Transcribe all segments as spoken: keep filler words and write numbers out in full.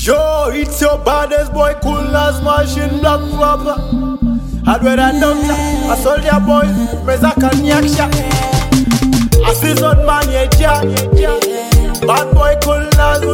Yo, it's your baddest boy, cool as machine, black rapper. Hardware and doctor, a soldier boy, Mezaka Nyaksha. A seasoned man, yeah, yeah. Bad boy, cool as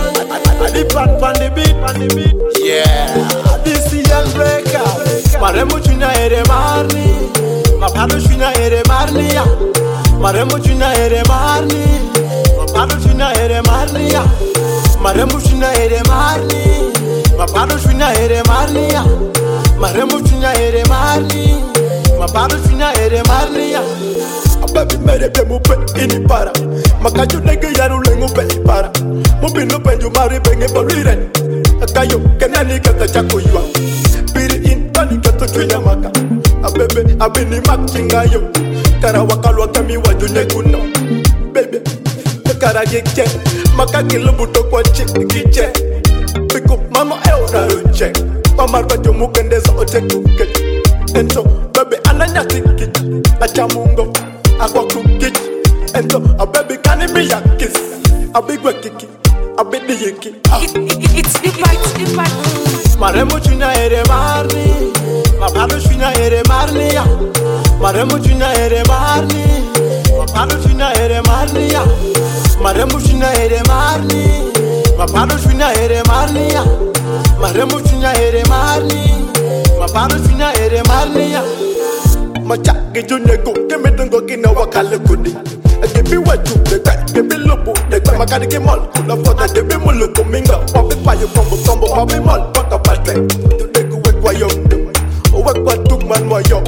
I dip on the beat, on the beat. Yeah, this is a breaker. Maremo chuna ere marni, mapado chuna ere marni ya. Maremo chuna ere marni, mapado chuna ere marni ya. Maremo chuna ere marni, mapado chuna ere marni ya. Maremo chuna ere marni, mapado chuna ere marni ya. Baby mere be mu pe ini para, makaju nege yaru lengu pe para. Mu binu penju mari benge bolire, akayo kenani kata chako yua. Biri in tani kata tuya maka, abebe abini makinga yo. Kara wakalwa kami waju neguno, baby. Kara geke, maka kilubuto kwa chikiche. Piku mama eura ruche, mama bajo mukendeza ote kuke. Ento baby ananya tiki, achamungo. I walk to get and so a baby can be a kiss. A big work kiki, a bit the yiki. It's it bites, it bites. Maremo chuna ere marni, mapado chuna ere marni ya. Maremo chuna ere marni, mapado chuna ere marni ya. Maremo chuna ere marni, mapado chuna ere marni ya. Maremo chuna ere marni, mapado chuna ere marni ya. Macha gijune go keme tungo kina wakale kudi. Give what you the guy, give me lobo, the guy makadi ke mall. Kula fota de be mulu kuminga, wapi pa yo kombo kombo wapi mall. Waka pate, tu degu wek wa yo, o wek wa tuk man wa yo.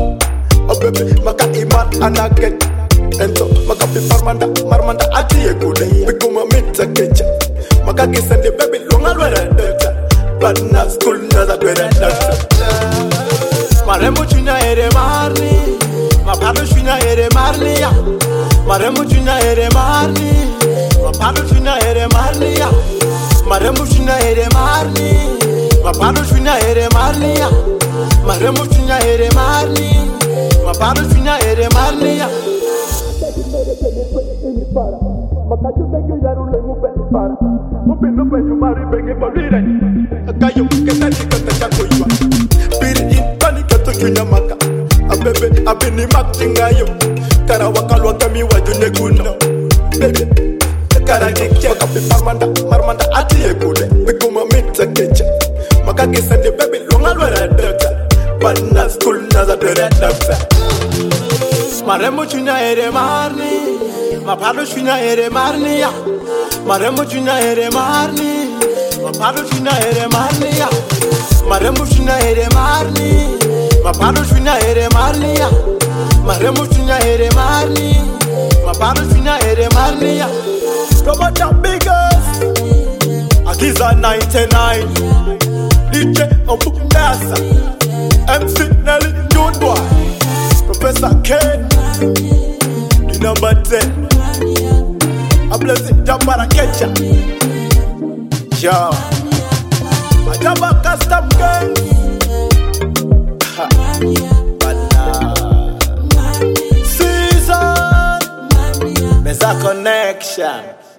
O baby maka iman anaket, ento maka pi marmanda marmanda ati ye kude. Bikuma mita kecha, maka kisende baby lunga lwera delta. But na school na za lwera delta. Maremo chuna ere marni, mapado chuna ere marni ya. Maremo chuna ere marni, mapado chuna ere marni ya. Maremo chuna ere marni, mapado chuna ere marni ya. Maremo chuna ere marni, mapado chuna ere marni ya. Makaju nege yaru lengu pe para, mupino pe jumari benge bolire. Akayo kena chikata chako yua. Biri in tani kato chunya maka, abebe abini makinga yo. Kara wakalwa kami waju neguno, baby. Kara geke makapi marmanda marmanda ati ye kude. Bikuma mita kecha, maka kisende baby lunga lwera delta. Bana school naza dwera delta. Maremo chuna ere marni, mapado chuna ere marni ya. Maremo chuna ere marni, mapado chuna ere marni ya. Maremo chuna ere marni, mapado chuna ere marni ya. Maremo chuna ere marni, mapado chuna ere marni ya. Come on, biggest. Akiza ninety-nine, D J Obukasa, M C Nelly June Boy, Professor K, the number ten. I bless it, Jambara Ketcha. Yo, I jump a custom gang. Season, there's a connection.